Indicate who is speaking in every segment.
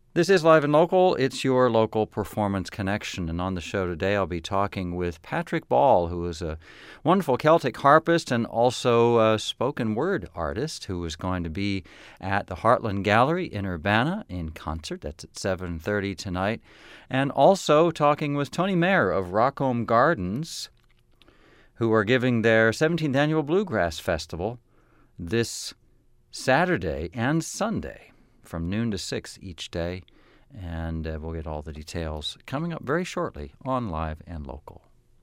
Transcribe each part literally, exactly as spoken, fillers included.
Speaker 1: This is Live and Local. It's your local performance connection. And on the show today, I'll be talking with Patrick Ball, who is a wonderful Celtic harpist and also a spoken word artist who is going to be at the Heartland Gallery in Urbana in concert. That's at seven thirty tonight. And also talking with Tony Mayer of Rockholm Gardens, who are giving their seventeenth Annual Bluegrass Festival this Saturday and Sunday, from noon to six each day, and uh, we'll get all the details coming up very shortly on Live and Local.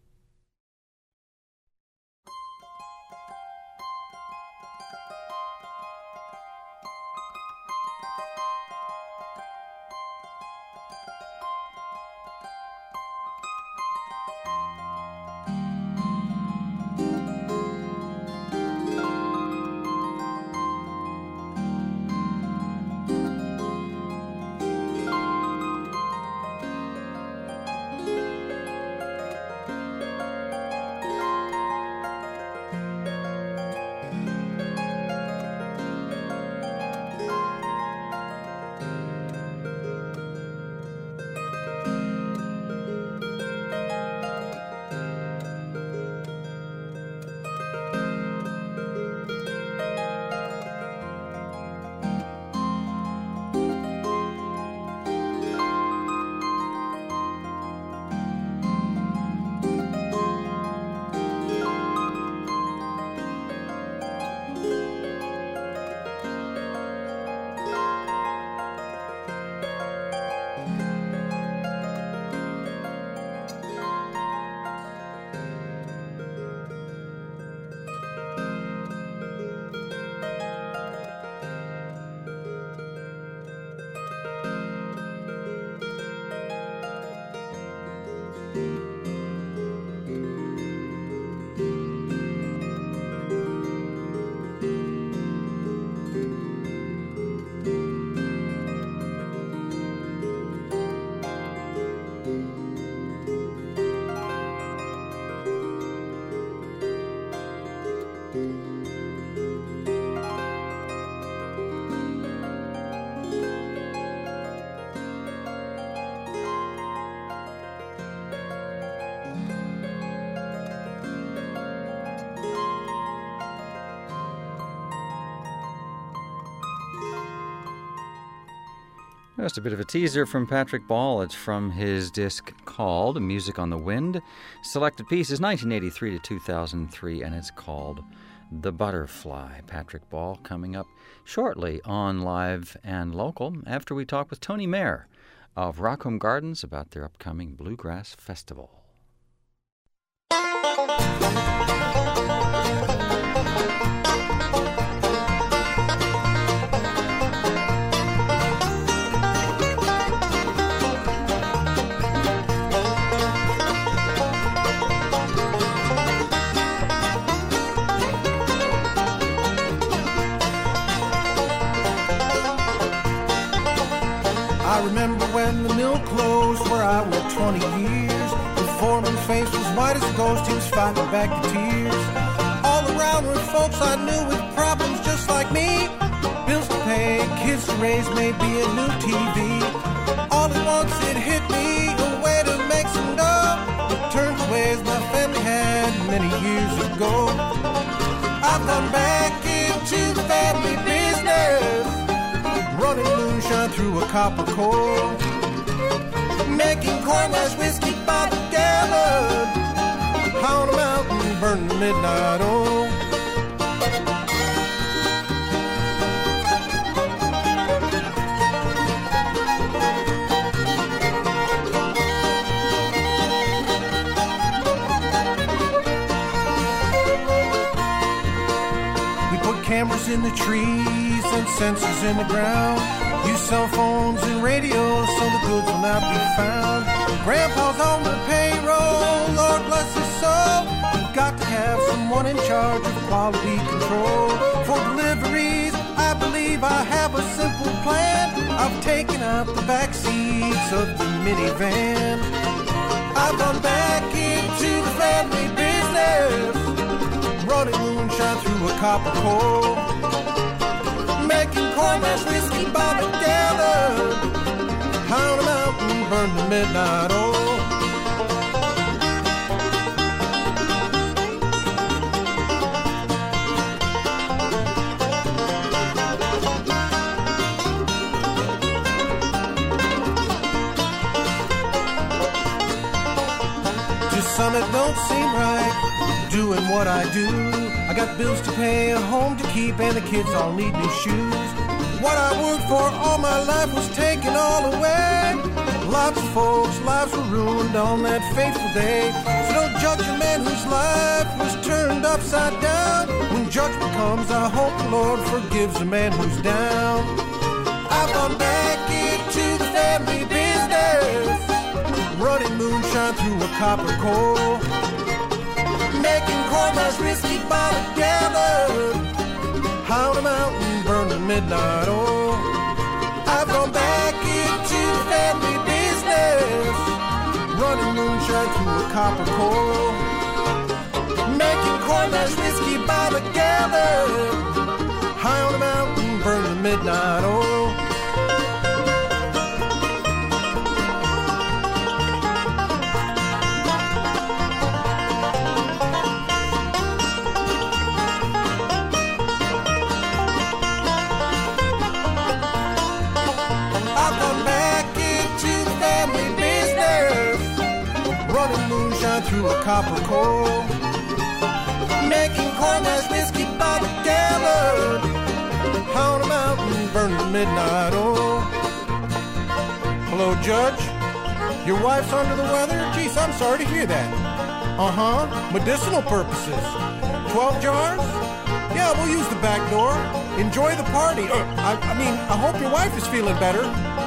Speaker 1: Just a bit of a teaser from Patrick Ball. It's from his disc called Music on the Wind. Selected piece is nineteen eighty-three to two thousand three, and it's called The Butterfly. Patrick Ball coming up shortly on Live and Local after we talk with Tony Mayer of Rockholm Gardens about their upcoming Bluegrass Festival.
Speaker 2: I remember when the mill closed where I worked twenty years. The foreman's face was white as a ghost, he was fighting back the tears. All around were folks I knew with problems just like me. Bills to pay, kids to raise, maybe a new T V. All at once it hit me, a way to make some dough. Turned to ways my family had many years ago. I've gone back into the family business, running moonshine through a copper core, making corn mash whiskey by the gallon, on a mountain burning the midnight oil. We put cameras in the trees and sensors in the ground. Use cell phones and radios so the goods will not be found. Grandpa's on the payroll, Lord bless his soul. We've got to have someone in charge of quality control. For deliveries, I believe I have a simple plan. I've taken out the back seats of the minivan. I've gone back into the family business, running moonshine through a copper core, making corn mash whiskey by the gallon, burn to midnight oil. Some it don't seem right, doing what I do. I got bills to pay, a home to keep, and the kids all need new shoes. What I worked for all my life was taken all away. Lots of folks' lives were ruined on that fateful day. So don't judge a man whose life was turned upside down. When judgment comes, I hope the Lord forgives a man who's down. I've gone back into the family business, running moonshine through a copper coal, making corn mash whiskey by the gallon, high on a mountain, burning midnight oil. I've gone back into family business, running moonshine through a copper coal, making corn mash whiskey by the gallon, high on a mountain, burning midnight oil. Through a copper coal, making corn mash whiskey by the gallon, on a mountain, burning midnight oil. Hello, Judge. Your wife's under the weather? Geez, I'm sorry to hear that. Uh-huh. Medicinal purposes. Twelve jars? Yeah, we'll use the back door. Enjoy the party. Uh, I, I mean, I hope your wife is feeling better.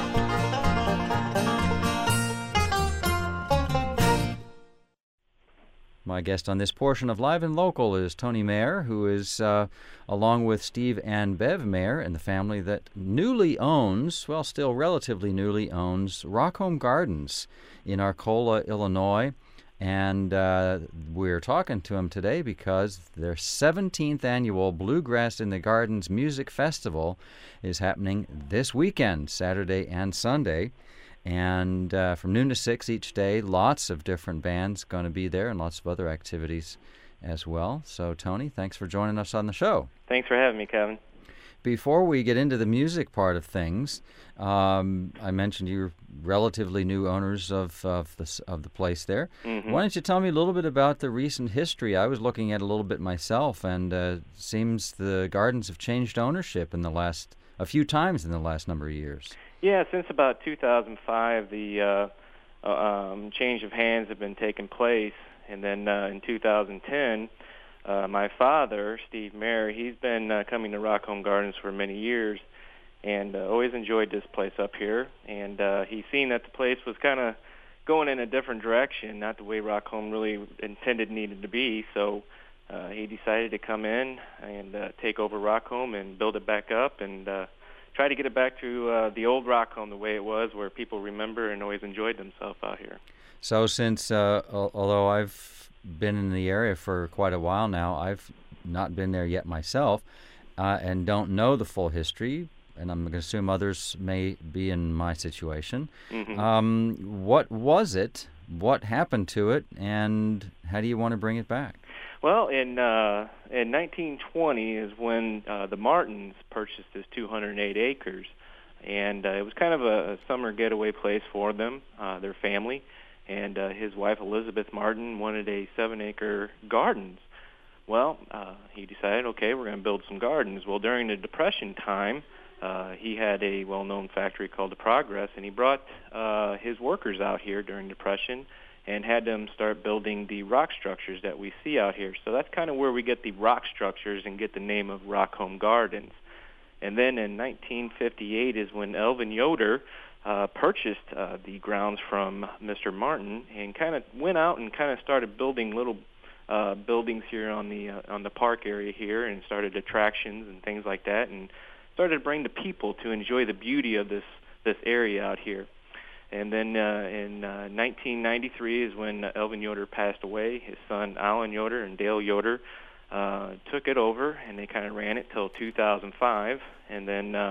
Speaker 1: My guest on this portion of Live and Local is Tony Mayer, who is, uh, along with Steve and Bev Mayer, and the family that newly owns, well, still relatively newly owns, Rockholm Gardens in Arcola, Illinois. And uh, we're talking to them today because their seventeenth annual Bluegrass in the Gardens Music Festival is happening this weekend, Saturday and Sunday. And uh, from noon to six each day, lots of different bands going to be there and lots of other activities as well. So, Tony, thanks for joining us on the show.
Speaker 3: Thanks for having me, Kevin.
Speaker 1: Before we get into the music part of things, um, I mentioned you're relatively new owners of of the, of the place there.
Speaker 3: Mm-hmm.
Speaker 1: Why don't you tell me a little bit about the recent history? I was looking at a little bit myself, and uh, seems the gardens have changed ownership in the last a few times in the last number of years.
Speaker 3: Yeah, since about two thousand five, the uh, um, change of hands have been taking place. And then uh, in two thousand ten, uh, my father, Steve Mayer, he's been uh, coming to Rockholm Gardens for many years and uh, always enjoyed this place up here. And uh, he's seen that the place was kind of going in a different direction, not the way Rockholm really intended needed to be. So uh, he decided to come in and uh, take over Rockholm and build it back up and uh, try to get it back to uh, the old Rockholm the way it was, where people remember and always enjoyed themselves out here.
Speaker 1: So since, uh, al- although I've been in the area for quite a while now, I've not been there yet myself uh, and don't know the full history, and I'm going to assume others may be in my situation.
Speaker 3: Mm-hmm.
Speaker 1: Um, what was it? What happened to it? And how do you want to bring it back?
Speaker 3: Well, in uh, in nineteen twenty is when uh, the Martins purchased this two hundred eight acres, and uh, it was kind of a, a summer getaway place for them, uh, their family, and uh, his wife Elizabeth Martin wanted a seven-acre gardens. Well, uh, he decided, okay, we're going to build some gardens. Well, during the Depression time, uh, he had a well-known factory called the Progress, and he brought uh, his workers out here during Depression and had them start building the rock structures that we see out here. So that's kind of where we get the rock structures and get the name of Rockholm Gardens. And then in nineteen fifty-eight is when Elvin Yoder uh, purchased uh, the grounds from Mister Martin and kind of went out and kind of started building little uh, buildings here on the uh, on the park area here, and started attractions and things like that, and started to bring the people to enjoy the beauty of this this area out here. And then uh, in uh, nineteen ninety-three is when uh, Elvin Yoder passed away. His son Alan Yoder and Dale Yoder uh, took it over, and they kind of ran it till two thousand five. And then uh,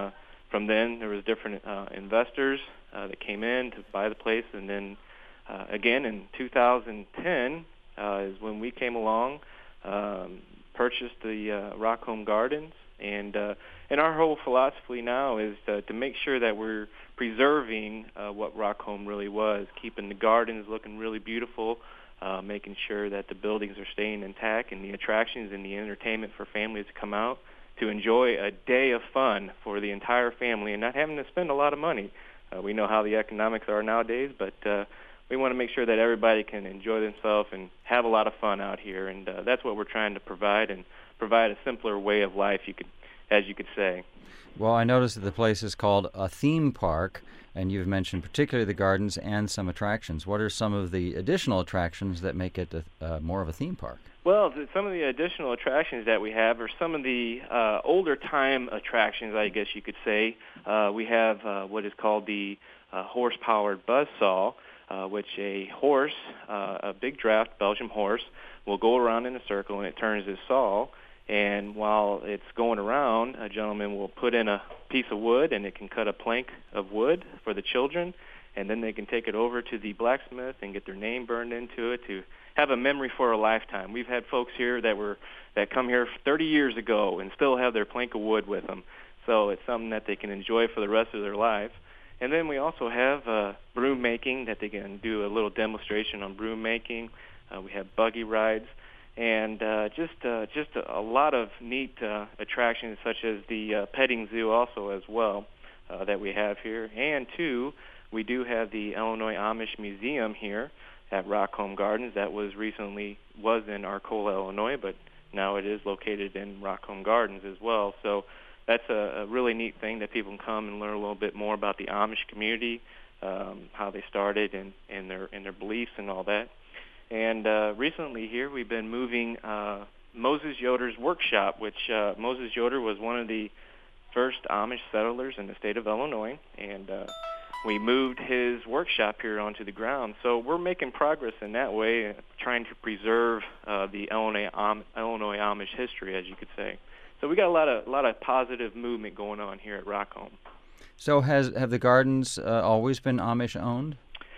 Speaker 3: from then, there was different uh, investors uh, that came in to buy the place, and then uh, again in two thousand ten uh, is when we came along, um, purchased the uh, Rockholm Gardens, and uh, and our whole philosophy now is uh, to make sure that we're preserving uh, what Rockholm really was, keeping the gardens looking really beautiful, uh, making sure that the buildings are staying intact, and the attractions and the entertainment for families to come out to enjoy a day of fun for the entire family and not having to spend a lot of money. Uh, we know how the economics are nowadays, but uh, we want to make sure that everybody can enjoy themselves and have a lot of fun out here, and uh, that's what we're trying to provide, and provide a simpler way of life, you could, as you could say.
Speaker 1: Well, I noticed that the place is called a theme park, and you've mentioned particularly the gardens and some attractions. What are some of the additional attractions that make it a, uh, more of a theme park?
Speaker 3: Well, the, some of the additional attractions that we have are some of the uh, older time attractions, I guess you could say. Uh, we have uh, what is called the uh, horse-powered buzzsaw, uh, which a horse, uh, a big draft Belgian horse, will go around in a circle, and it turns this saw. And while it's going around, a gentleman will put in a piece of wood, and it can cut a plank of wood for the children, and then they can take it over to the blacksmith and get their name burned into it to have a memory for a lifetime. We've had folks here that were that come here thirty years ago and still have their plank of wood with them. So it's something that they can enjoy for the rest of their life. And then we also have uh, broom making, that they can do a little demonstration on broom making. Uh, we have buggy rides. And uh, just uh, just a, a lot of neat uh, attractions, such as the uh, petting zoo also as well, uh, that we have here. And, two, we do have the Illinois Amish Museum here at Rockholm Gardens. That was recently was in Arcola, Illinois, but now it is located in Rockholm Gardens as well. So that's a, a really neat thing that people can come and learn a little bit more about the Amish community, um, how they started, and, and their and their beliefs and all that. And uh, recently here we've been moving uh, Moses Yoder's workshop, which uh, Moses Yoder was one of the first Amish settlers in the state of Illinois, and uh, we moved his workshop here onto the ground. So we're making progress in that way, uh, trying to preserve uh, the Illinois, Am- Illinois Amish history, as you could say. So we got a lot of a lot of positive movement going on here at Rockholm.
Speaker 1: So has have the gardens uh, always been Amish owned?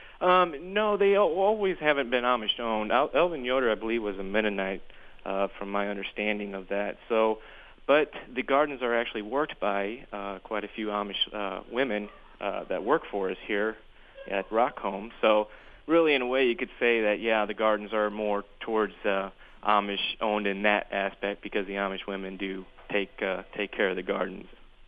Speaker 3: Um, no, they always haven't been Amish owned. El- Elvin Yoder, I believe, was a Mennonite, uh, from my understanding of that. So, but the gardens are actually worked by uh, quite a few Amish uh, women uh, that work for us here at Rockholm. So, really, in a way, you could say that yeah, the gardens are more towards uh, Amish owned in that aspect, because the Amish women do take uh, take care of the gardens.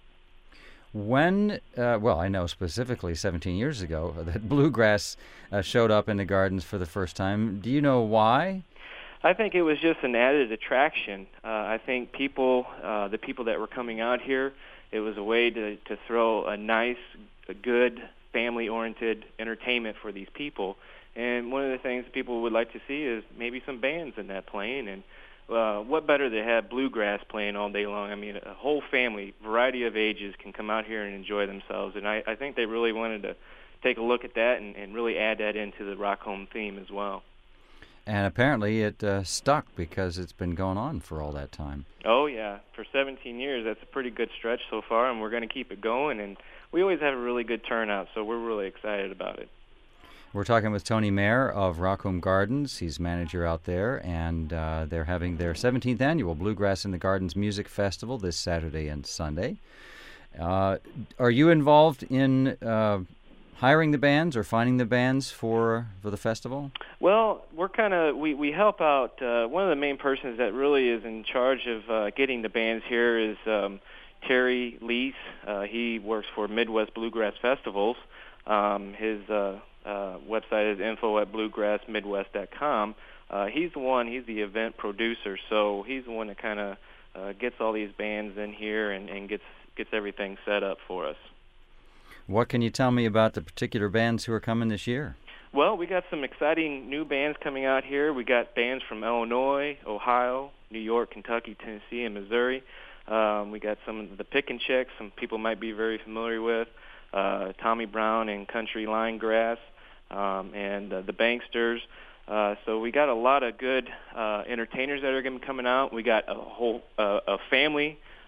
Speaker 1: When, uh, well, I know specifically seventeen years ago that bluegrass uh, showed up in the gardens for the first time. Do you know why?
Speaker 3: I think it was just an added attraction. Uh, I think people, uh, the people that were coming out here, it was a way to, to throw a nice, a good, family-oriented entertainment for these people. And one of the things people would like to see is maybe some bands in that playing, and Uh, what better to have bluegrass playing all day long? I mean, a whole family, variety of ages, can come out here and enjoy themselves. And I, I think they really wanted to take a look at that and, and really add that into the Rockholm theme as well.
Speaker 1: And apparently it uh, stuck, because it's been going on for all that time.
Speaker 3: Oh, yeah. For seventeen years, that's a pretty good stretch so far, and we're going to keep it going. And we always have a really good turnout, so we're really excited about it.
Speaker 1: We're talking with Tony Mayer of Rockholm Gardens. He's manager out there, and uh, they're having their seventeenth annual Bluegrass in the Gardens Music Festival this Saturday and Sunday. Uh, are you involved in uh, hiring the bands or finding the bands for for the festival?
Speaker 3: Well, we're kind of we, we help out. Uh, one of the main persons that really is in charge of uh, getting the bands here is um, Terry Lease. Uh, he works for Midwest Bluegrass Festivals. Um, his uh, uh, website is info at bluegrass midwest dot com. Uh, he's the one, he's the event producer, so he's the one that kind of uh, gets all these bands in here and, and gets gets everything set up for us.
Speaker 1: What can you tell me about the particular bands who are coming this year?
Speaker 3: Well, we got some exciting new bands coming out here. We got bands from Illinois, Ohio, New York, Kentucky, Tennessee, and Missouri. Um, we got some of the Pick and Chicks, some people might be very familiar with, uh, Tommy Brown and Country Line Grass, um, and uh, the Banksters. Uh, so we got a lot of good uh, entertainers that are going to be coming out. We got a whole uh, a family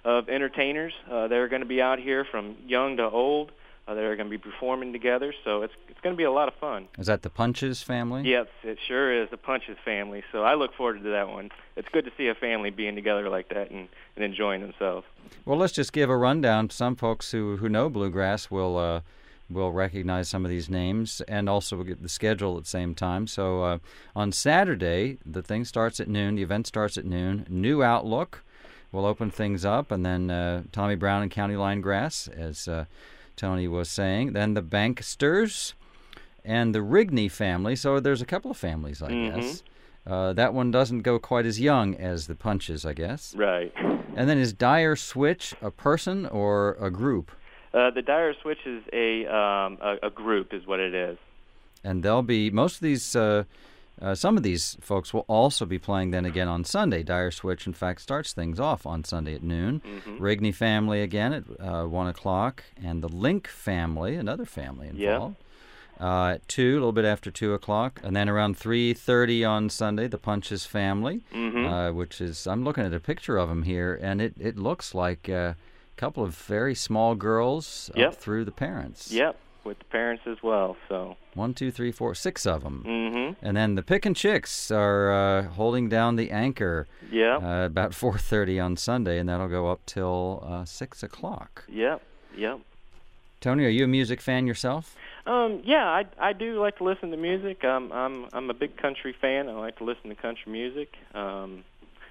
Speaker 3: of entertainers uh, that are going to be out here from young to old. Uh, that are going to be performing together, so it's it's going to be a lot of fun.
Speaker 1: Is that the Punches family?
Speaker 3: Yes, it sure is, the Punches family. So I look forward to that one. It's good to see a family being together like that and, and enjoying themselves.
Speaker 1: Well, let's just give a rundown. Some folks who, who know bluegrass will uh, will recognize some of these names, and also we'll get the schedule at the same time. So uh, on Saturday, the thing starts at noon. The event starts at noon. New Outlook will open things up, and then uh, Tommy Brown and County Line Grass, as uh, Tony was saying. Then the Banksters and the Rigney family. So there's a couple of families, I
Speaker 3: mm-hmm.
Speaker 1: guess. Uh, that one doesn't go quite as young as the Punches, I guess.
Speaker 3: Right.
Speaker 1: And then is Dire Switch a person or a group?
Speaker 3: Uh, the Dire Switch is a, um, a a group, is what it is. And
Speaker 1: they'll be, most of these, uh, uh, some of these folks will also be playing then again on Sunday. Dire Switch, in fact, starts things off on Sunday at noon.
Speaker 3: Mm-hmm.
Speaker 1: Rigney family again at uh, one o'clock. And the Link family, another family involved, yep. uh, at two, a little bit after two o'clock. And then around three thirty on Sunday, the Punches family,
Speaker 3: mm-hmm.
Speaker 1: uh, which is, I'm looking at a picture of them here, and it, it looks like uh, a couple of very small girls
Speaker 3: yep.
Speaker 1: up through the parents.
Speaker 3: Yep, with the parents as well, so...
Speaker 1: One, two, three, four, six of them.
Speaker 3: Mm-hmm.
Speaker 1: And then the Pickin' Chicks are uh, holding down the anchor
Speaker 3: yep.
Speaker 1: uh, about four thirty on Sunday, and that'll go up till uh, six o'clock.
Speaker 3: Yep, yep.
Speaker 1: Tony, are you a music fan yourself?
Speaker 3: Um, yeah, I, I do like to listen to music. Um, I'm I'm a big country fan. I like to listen to country music. Um,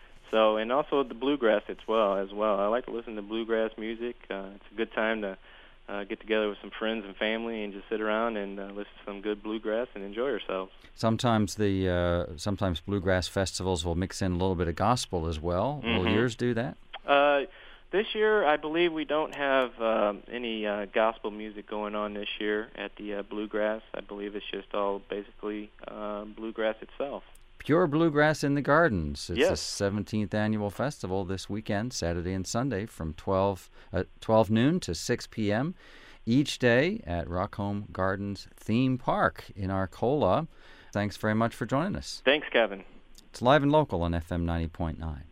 Speaker 3: so and also the bluegrass as well as well. I like to listen to bluegrass music. Uh, it's a good time to Uh, get together with some friends and family and just sit around and uh, listen to some good bluegrass and enjoy yourselves.
Speaker 1: Sometimes the uh, sometimes bluegrass festivals will mix in a little bit of gospel as well.
Speaker 3: Mm-hmm.
Speaker 1: Will yours do that?
Speaker 3: Uh, this year, I believe we don't have um, any uh, gospel music going on this year at the uh, bluegrass. I believe it's just all basically uh, bluegrass itself.
Speaker 1: Pure Bluegrass in the Gardens. It's
Speaker 3: yes.
Speaker 1: the seventeenth annual festival this weekend, Saturday and Sunday, from twelve, uh, twelve noon to six p.m. each day at Rockholm Gardens Theme Park in Arcola. Thanks very much for joining us.
Speaker 3: Thanks, Kevin.
Speaker 1: It's Live and Local on F M ninety point nine.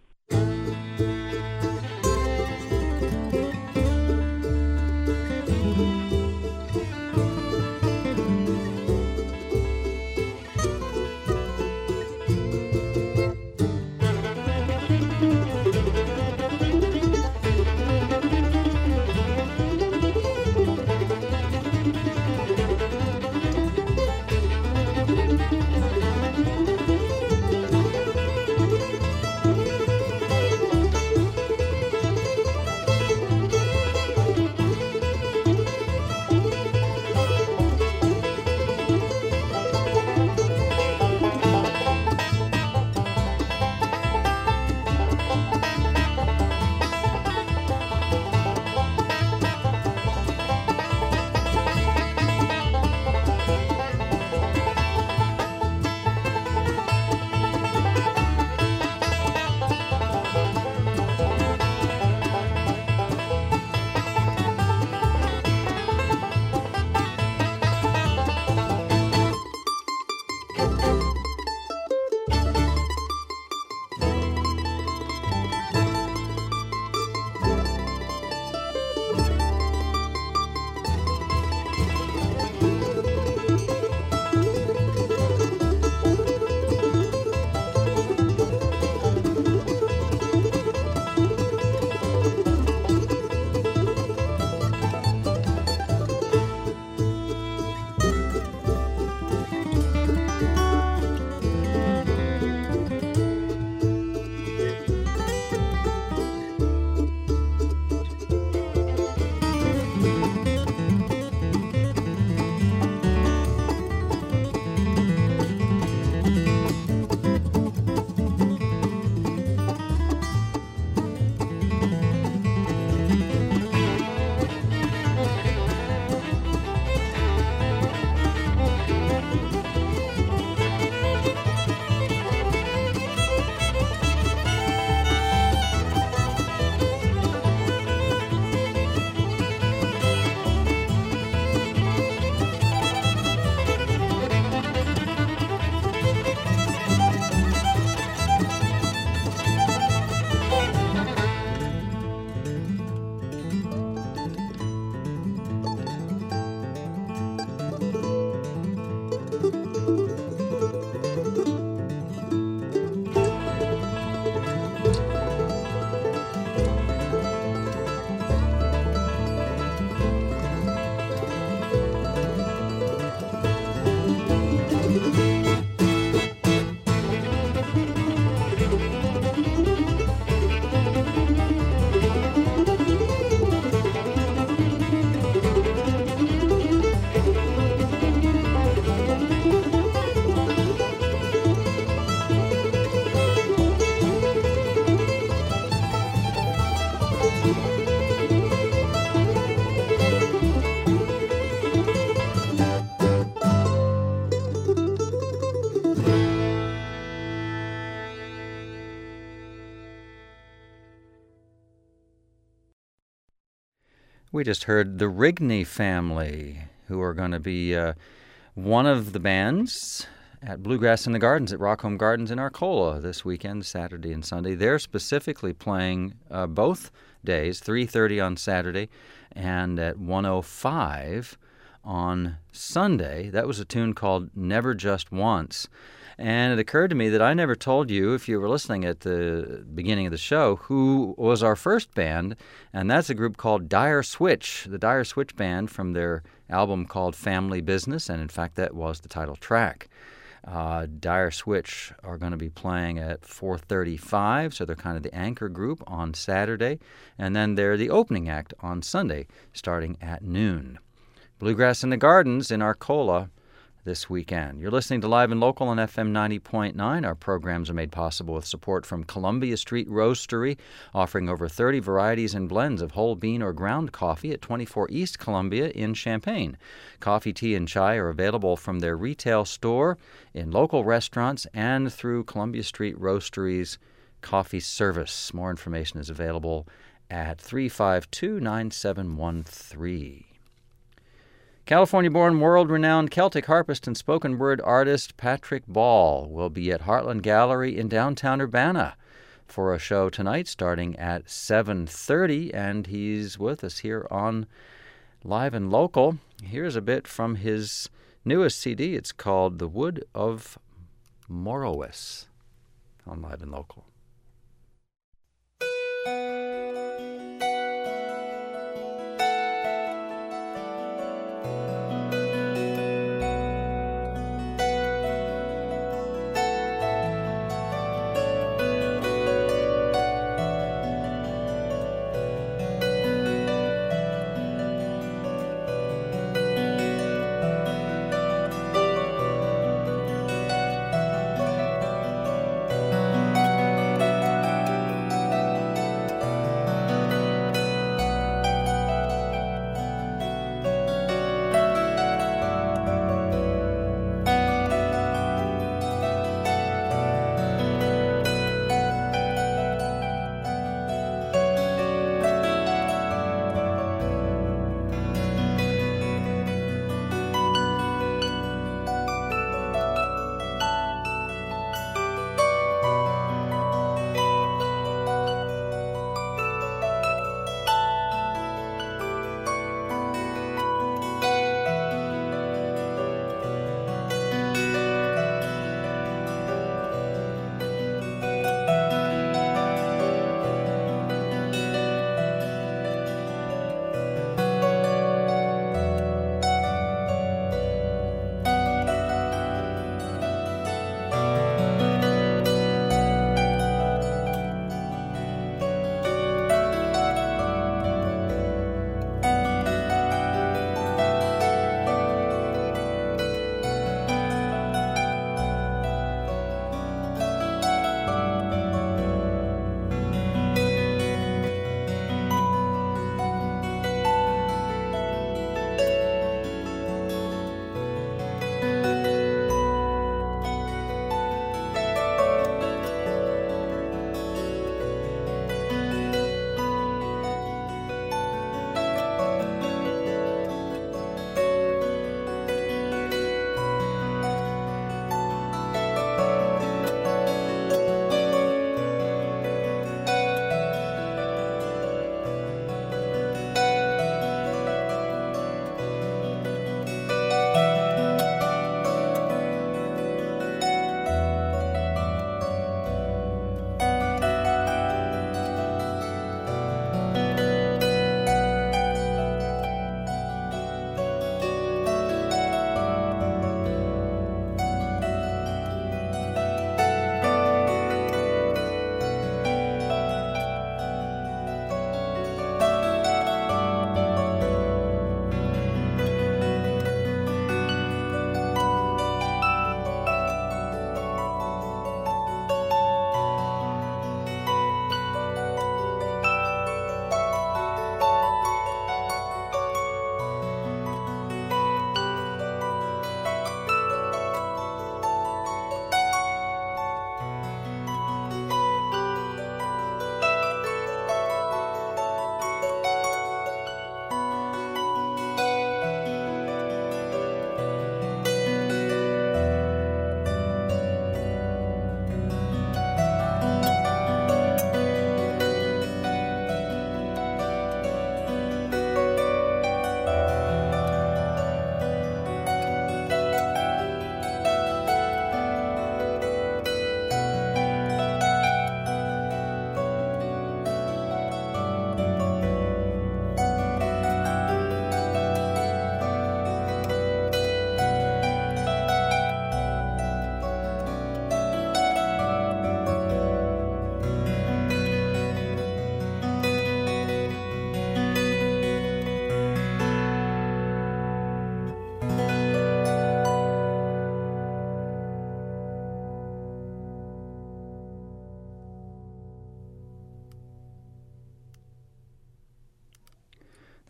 Speaker 1: We just heard the Rigney Family, who are going to be uh, one of the bands at Bluegrass in the Gardens at Rockholm Gardens in Arcola this weekend, Saturday and Sunday. They're specifically playing uh, both days, three thirty on Saturday and at one oh five on Sunday. That was a tune called Never Just Once. And it occurred to me that I never told you, if you were listening at the beginning of the show, who was our first band, and that's a group called Dire Switch, the Dire Switch Band from their album called Family Business, and in fact that was the title track. Uh, Dire Switch are going to be playing at four thirty-five, so they're kind of the anchor group on Saturday, and then they're the opening act on Sunday, starting at noon. Bluegrass in the Gardens in Arcola this weekend. You're listening to Live and Local on F M ninety point nine. Our programs are made possible with support from Columbia Street Roastery, offering over thirty varieties and blends of whole bean or ground coffee at twenty-four East Columbia in Champaign. Coffee, tea, and chai are available from their retail store, in local restaurants, and through Columbia Street Roastery's coffee service. More information is available at three five two, nine seven one three. California-born, world-renowned Celtic harpist and spoken word artist Patrick Ball will be at Heartland Gallery in downtown Urbana for a show tonight starting at seven thirty, and he's with us here on Live and Local. Here's a bit from his newest C D. It's called The Wood of Morrowis on Live and Local.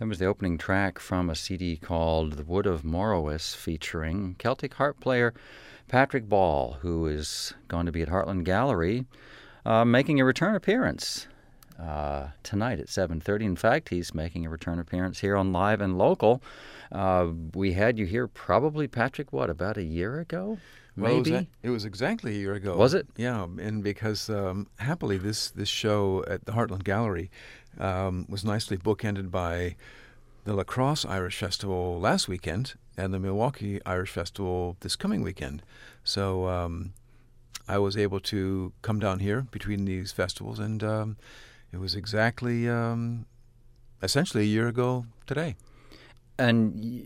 Speaker 1: That was the opening track from a C D called The Wood of Morrowis, featuring Celtic harp player Patrick Ball, who is going to be at Heartland Gallery, uh, making a return appearance uh, tonight at seven thirty. In fact, he's making a return appearance here on Live and Local. Uh, we had you here probably, Patrick, what, about a year ago?
Speaker 4: Well,
Speaker 1: Maybe?
Speaker 4: it was, a, it was exactly a year ago.
Speaker 1: Was it?
Speaker 4: Yeah, and because um, happily this, this show at the Heartland Gallery um, was nicely bookended by the La Crosse Irish Festival last weekend and the Milwaukee Irish Festival this coming weekend. So um, I was able to come down here between these festivals, and um, it was exactly, um, essentially a year ago today.
Speaker 1: And y-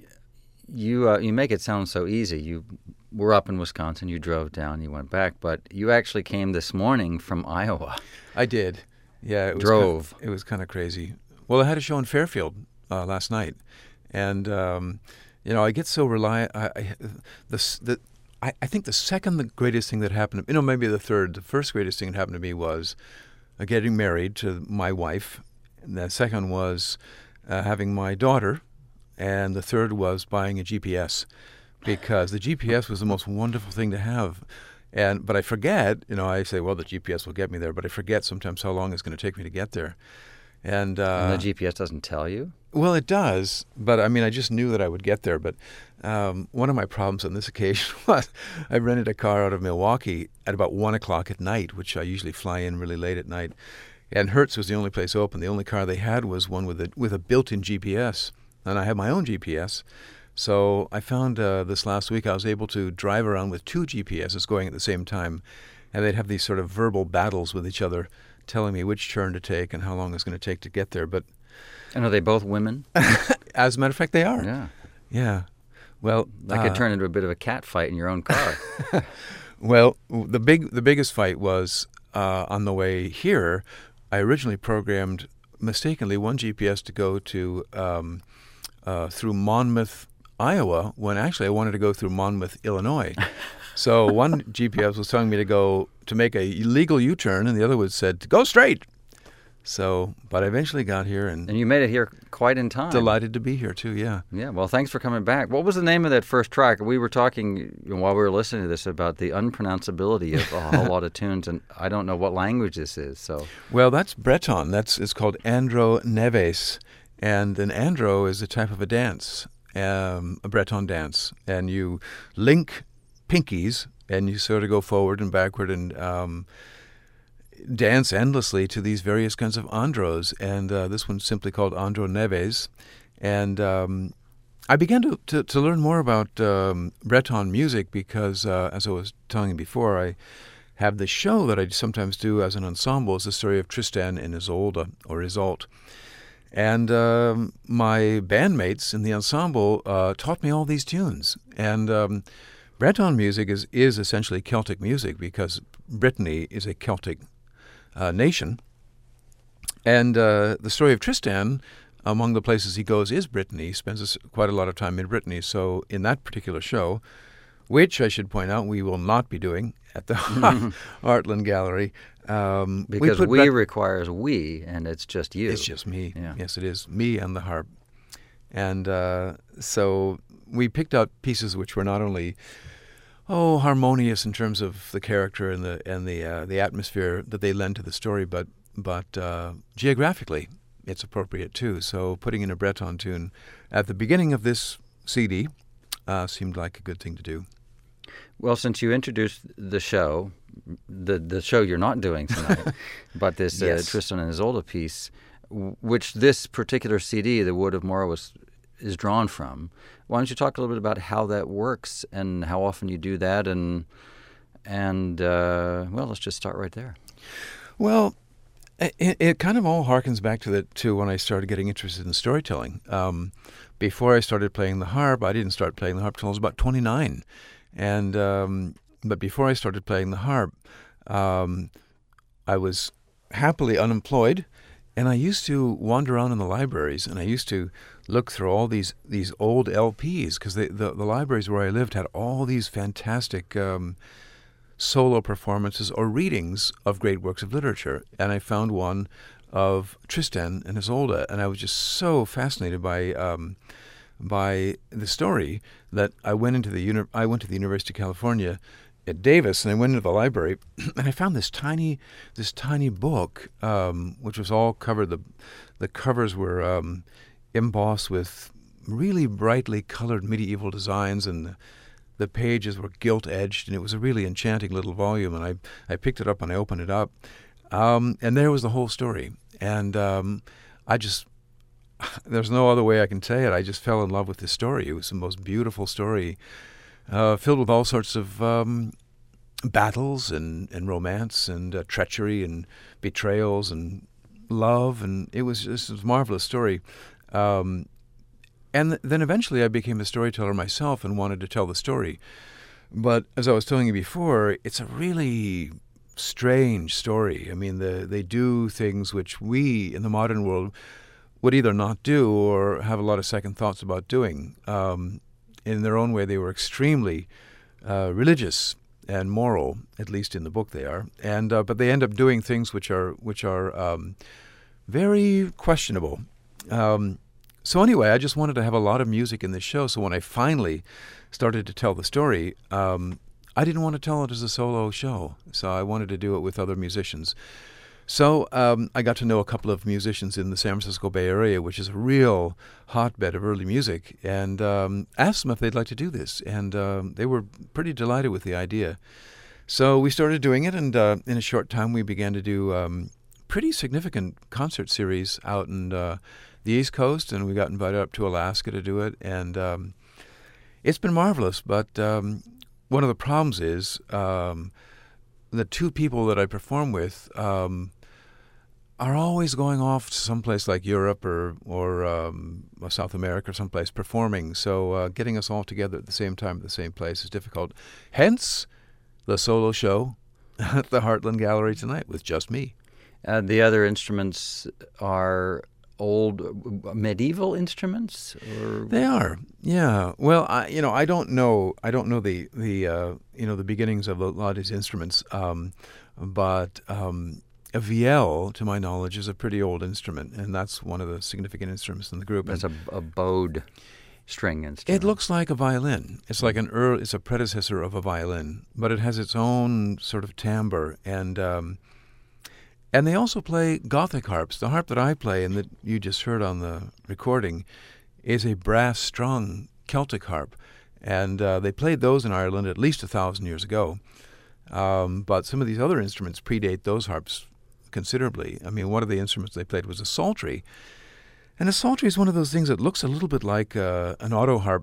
Speaker 1: you uh, you make it sound so easy. You were up in Wisconsin, you drove down, you went back, but you actually came this morning from Iowa.
Speaker 4: I did. Yeah, it was
Speaker 1: Drove.
Speaker 4: Kind of, it was kind of crazy. Well, I had a show in Fairfield uh, last night, and um, you know, I get so reliant. I, I, the, the, I, I think the second the greatest thing that happened, you know, maybe the third, the first greatest thing that happened to me was uh, getting married to my wife, and the second was uh, having my daughter, and the third was buying a G P S, because the G P S was the most wonderful thing to have. And but I forget, you know, I say, well, the G P S will get me there, but I forget sometimes how long it's going to take me to get there. And, uh,
Speaker 1: And the G P S doesn't tell you?
Speaker 4: well, it does, but I mean, I just knew that I would get there. But um, one of my problems on this occasion was I rented a car out of Milwaukee at about one o'clock at night, which I usually fly in really late at night. And Hertz was the only place open. The only car they had was one with a with a built-in G P S, and I have my own G P S. So I found uh, this last week I was able to drive around with two G P Ses going at the same time, and they'd have these sort of verbal battles with each other, telling me which turn to take and how long it's going to take to get there. But
Speaker 1: And are they both women?
Speaker 4: as a matter of fact, they are.
Speaker 1: Yeah.
Speaker 4: Yeah. Well,
Speaker 1: That
Speaker 4: uh,
Speaker 1: could turn into a bit of a cat fight in your own car.
Speaker 4: well, the big the biggest fight was uh, on the way here. I originally programmed mistakenly one G P S to go to um, uh, through Monmouth, Iowa, when actually I wanted to go through Monmouth, Illinois. So one G P S was telling me to go to make a legal U-turn, and the other one said to go straight. So, but I eventually got here, and,
Speaker 1: And you made it here quite in time.
Speaker 4: delighted to be here too. Yeah.
Speaker 1: Yeah, well, thanks for coming back. What was the name of that first track? We were talking you know, while we were listening to this about the unpronounceability of a whole lot of tunes, and I don't know what language this is. So,
Speaker 4: Well, that's Breton. That's it's called Andro Neves, and an andro is a type of a dance, um, a Breton dance, and you link pinkies and you sort of go forward and backward and um, dance endlessly to these various kinds of andros. And uh, this one's simply called Andro Neves, and um, I began to, to, to learn more about um, Breton music because, uh, as I was telling you before, I have this show that I sometimes do as an ensemble. It's the story of Tristan and Isolde, or Isolde. And um, my bandmates in the ensemble uh, taught me all these tunes. And um, Breton music is, is essentially Celtic music because Brittany is a Celtic uh, nation. And uh, the story of Tristan, among the places he goes, is Brittany. He spends quite a lot of time in Brittany. So in that particular show, which I should point out we will not be doing at the Heartland Gallery. Um,
Speaker 1: because we,
Speaker 4: we, Bret-
Speaker 1: requires we, and it's just you.
Speaker 4: It's just me.
Speaker 1: Yeah.
Speaker 4: Yes, it is. Me and the harp. And uh, so we picked out pieces which were not only, oh, harmonious in terms of the character and the and the uh, the atmosphere that they lend to the story, but but uh, geographically it's appropriate too. So putting in a Breton tune at the beginning of this C D uh, seemed like a good thing to do.
Speaker 1: Well, since you introduced the show, the the show you're not doing tonight, but this uh,
Speaker 4: Yes.
Speaker 1: Tristan and Isolde piece, w- which this particular C D, The Wood of Morrowis, is drawn from. Why don't you talk a little bit about how that works and how often you do that, and and uh, well, let's just start right there.
Speaker 4: Well, it, it kind of all harkens back to the to when I started getting interested in storytelling. Um, before I started playing the harp, I didn't start playing the harp till I was about twenty-nine. And um, but before I started playing the harp, um, I was happily unemployed, and I used to wander around in the libraries, and I used to look through all these these old L Ps because the, the libraries where I lived had all these fantastic um, solo performances or readings of great works of literature, and I found one of Tristan and Isolde, and I was just so fascinated by um, by the story that I went into the uni- I went to the University of California at Davis, and I went into the library, and I found this tiny this tiny book, um, which was all covered. The the covers were um, embossed with really brightly colored medieval designs, and the, the pages were gilt-edged, and it was a really enchanting little volume. And I, I picked it up and I opened it up, um, and there was the whole story. And um, I just, there's no other way I can say it. I just fell in love with this story. It was the most beautiful story, uh, filled with all sorts of um, battles and, and romance and uh, treachery and betrayals and love, and it was just a marvelous story. Um, And th- then eventually I became a storyteller myself and wanted to tell the story. But as I was telling you before, it's a really strange story. I mean, the, they do things which we in the modern world would either not do or have a lot of second thoughts about doing. Um, in their own way, they were extremely uh, religious and moral, at least in the book they are. And uh, but they end up doing things which are which are um, very questionable. Um, So anyway, I just wanted to have a lot of music in this show. So when I finally started to tell the story, um, I didn't want to tell it as a solo show. So I wanted to do it with other musicians. So um, I got to know a couple of musicians in the San Francisco Bay Area, which is a real hotbed of early music, and um, asked them if they'd like to do this. And um, they were pretty delighted with the idea. So we started doing it, and uh, in a short time we began to do um, pretty significant concert series out in uh, the East Coast, and we got invited up to Alaska to do it, and um, it's been marvelous. But um, one of the problems is um, the two people that I perform with um, are always going off to someplace like Europe or or, um, or South America or someplace performing. So uh, getting us all together at the same time at the same place is difficult. Hence, the solo show at the Heartland Gallery tonight with just me.
Speaker 1: Uh, the other instruments are old medieval instruments, or
Speaker 4: they are, yeah. Well, I, you know, I don't know, I don't know the the uh, you know the beginnings of a lot of these instruments, um, but um, a vielle, to my knowledge, is a pretty old instrument, and that's one of the significant instruments in the group.
Speaker 1: That's a, a bowed string instrument.
Speaker 4: It looks like a violin. It's like an early, it's a predecessor of a violin, but it has its own sort of timbre, and um, And they also play Gothic harps. The harp that I play and that you just heard on the recording is a brass-strung Celtic harp. And uh, they played those in Ireland at least a thousand years ago. Um, but some of these other instruments predate those harps considerably. I mean, one of the instruments they played was a psaltery. And a psaltery is one of those things that looks a little bit like uh, an auto harp.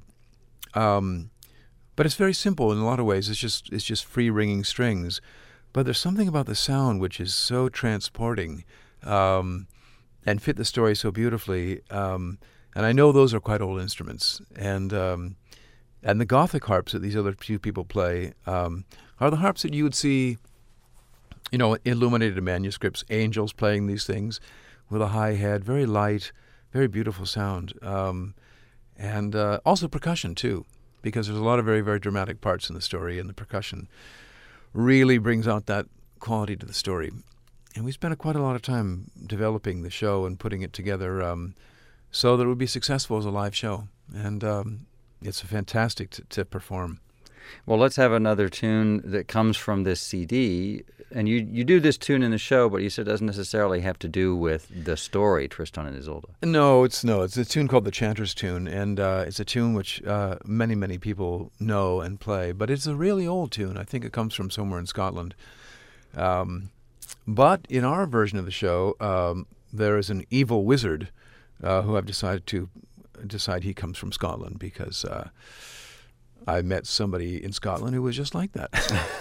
Speaker 4: Um, but it's very simple in a lot of ways. It's just it's just free ringing strings. But there's something about the sound which is so transporting um, and fit the story so beautifully. Um, and I know those are quite old instruments. And um, and the Gothic harps that these other two people play um, are the harps that you would see, you know, illuminated manuscripts, angels playing these things with a high head, very light, very beautiful sound. Um, and uh, also percussion, too, because there's a lot of very, very dramatic parts in the story, and the percussion really brings out that quality to the story. And we spent quite a lot of time developing the show and putting it together um, so that it would be successful as a live show. And um, it's fantastic to, to perform.
Speaker 1: Well, let's have another tune that comes from this C D. And you, you do this tune in the show, but you said it doesn't necessarily have to do with the story, Tristan and Isolde.
Speaker 4: No, it's no. It's a tune called the Chanter's Tune, and uh, it's a tune which uh, many, many people know and play. But it's a really old tune. I think it comes from somewhere in Scotland. Um, but in our version of the show, um, there is an evil wizard uh, who I've decided to decide he comes from Scotland because uh, I met somebody in Scotland who was just like that.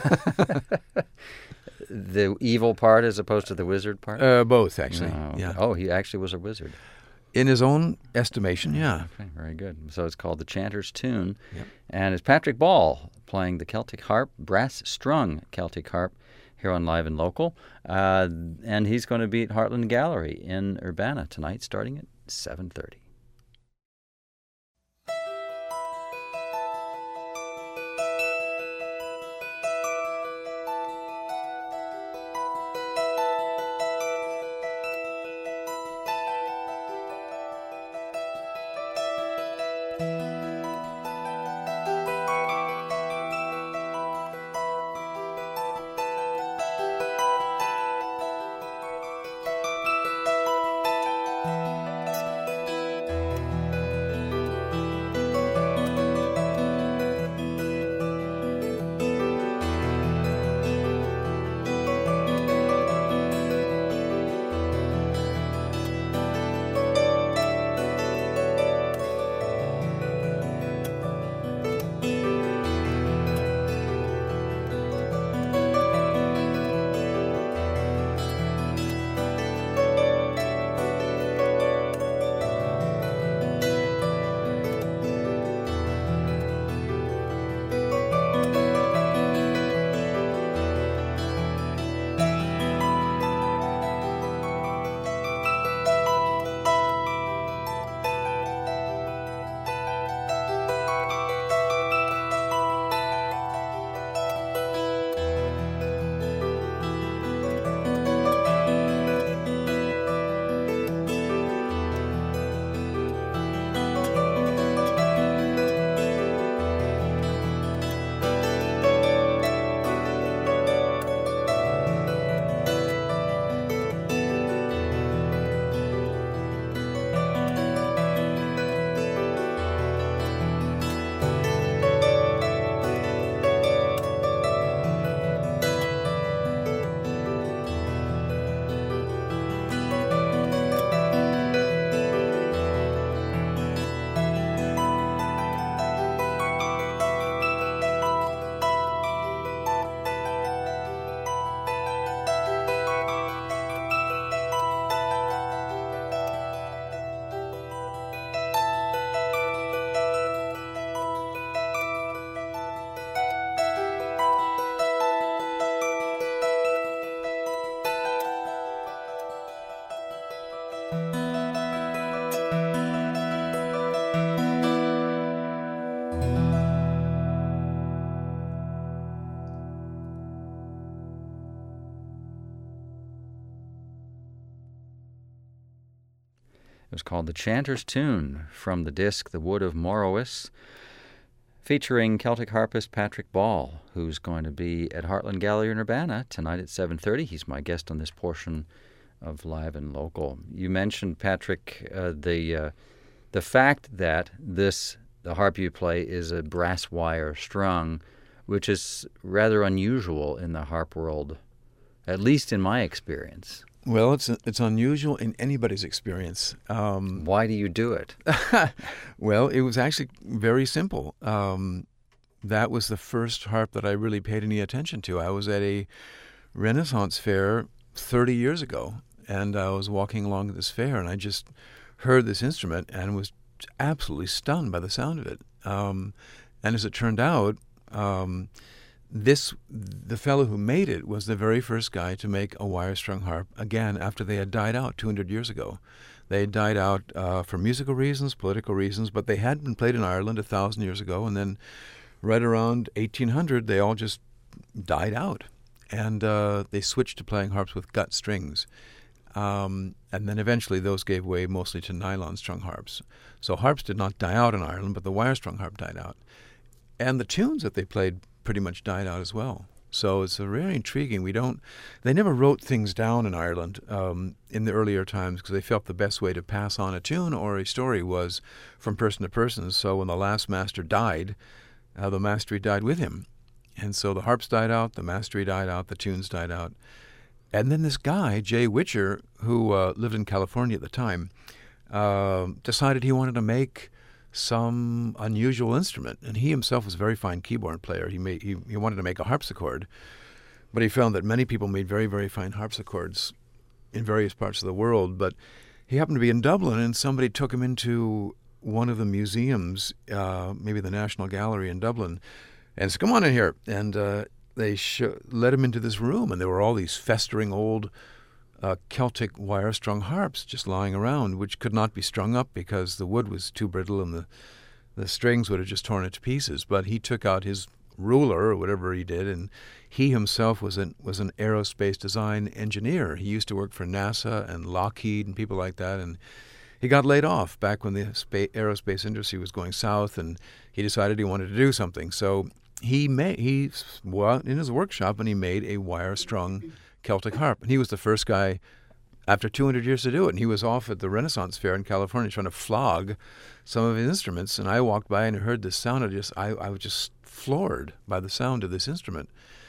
Speaker 1: The evil part as opposed to the wizard part?
Speaker 4: Uh, both, actually.
Speaker 1: Oh,
Speaker 4: yeah.
Speaker 1: Oh, he actually was a wizard.
Speaker 4: In his own estimation, yeah.
Speaker 1: Okay, very good. So it's called the Chanter's Tune.
Speaker 4: Yep.
Speaker 1: And it's Patrick Ball playing the Celtic harp, brass-strung Celtic harp, here on Live and Local. Uh, and he's going to be at Heartland Gallery in Urbana tonight, starting at seven thirty. It was called The Chanter's Tune from the disc The Wood of Morrowis, featuring Celtic harpist Patrick Ball, who's going to be at Heartland Gallery in Urbana tonight at seven thirty. He's my guest on this portion of Live and Local. You mentioned, Patrick, uh, the uh, the fact that this the harp you play is a brass wire strung, which is rather unusual in the harp world, at least in my experience.
Speaker 4: Well, it's it's unusual in anybody's experience. Um,
Speaker 1: Why do you do it?
Speaker 4: Well, it was actually very simple. Um, that was the first harp that I really paid any attention to. I was at a Renaissance fair thirty years ago, and I was walking along this fair, and I just heard this instrument and was absolutely stunned by the sound of it. Um, and as it turned out, um, This, the fellow who made it was the very first guy to make a wire-strung harp, again, after they had died out two hundred years ago. They had died out uh, for musical reasons, political reasons, but they had been played in Ireland a thousand years ago, and then right around eighteen hundred, they all just died out. And uh, they switched to playing harps with gut strings. Um, and then eventually those gave way mostly to nylon-strung harps. So harps did not die out in Ireland, but the wire-strung harp died out. And the tunes that they played pretty much died out as well. So it's a very intriguing. We don't, they never wrote things down in Ireland um, in the earlier times because they felt the best way to pass on a tune or a story was from person to person. So when the last master died, uh, the mastery died with him. And so the harps died out, the mastery died out, the tunes died out. And then this guy, Jay Witcher, who uh, lived in California at the time, uh, decided he wanted to make some unusual instrument, and he himself was a very fine keyboard player. He made he, he wanted to make a harpsichord, but he found that many people made very, very fine harpsichords in various parts of the world. But he happened to be in Dublin, and somebody took him into one of the museums, uh, maybe the National Gallery in Dublin, and said, "Come on in here." And uh, they sh- led him into this room, and there were all these festering old Uh, Celtic wire-strung harps just lying around, which could not be strung up because the wood was too brittle and the the strings would have just torn it to pieces. But he took out his ruler or whatever he did, and he himself was an was an aerospace design engineer. He used to work for NASA and Lockheed and people like that, and he got laid off back when the spa- aerospace industry was going south, and he decided he wanted to do something. So he made he went in his workshop and he made a wire-strung Celtic harp. And he was the first guy after two hundred years to do it. And he was off at the Renaissance Fair in California trying to flog some of his instruments. And I walked by and heard this sound. I just, I, I was just floored by the sound of this instrument.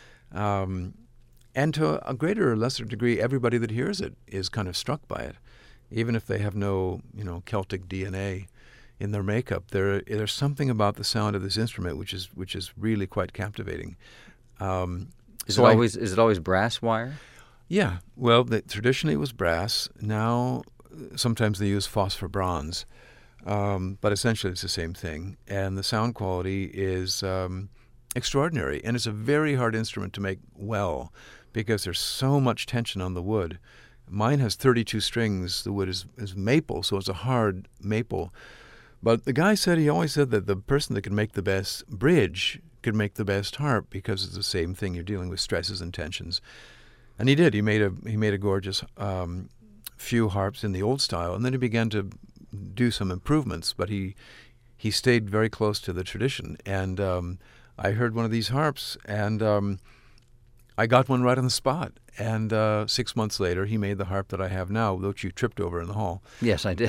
Speaker 4: Um, and to a greater or lesser degree, everybody that hears it is kind of struck by it. Even if they have no, you know, Celtic D N A in their makeup, there, there's something about the sound of this instrument which is, which is really quite captivating. Um,
Speaker 1: Is
Speaker 4: So
Speaker 1: it
Speaker 4: I-
Speaker 1: always is it always brass wire?
Speaker 4: Yeah, well, the, traditionally it was brass. Now, uh, sometimes they use phosphor bronze, um, but essentially it's the same thing. And the sound quality is um, extraordinary, and it's a very hard instrument to make well because there's so much tension on the wood. Mine has thirty-two strings. The wood is, is maple, so it's a hard maple. But the guy said, he always said that the person that could make the best bridge could make the best harp because it's the same thing. You're dealing with stresses and tensions. And he did. He made a he made a gorgeous um, few harps in the old style, and then he began to do some improvements. But he he stayed very close to the tradition. And um, I heard one of these harps, and um, I got one right on the spot. And uh, six months later, he made the harp that I have now, which you tripped over in the hall.
Speaker 1: Yes, I did.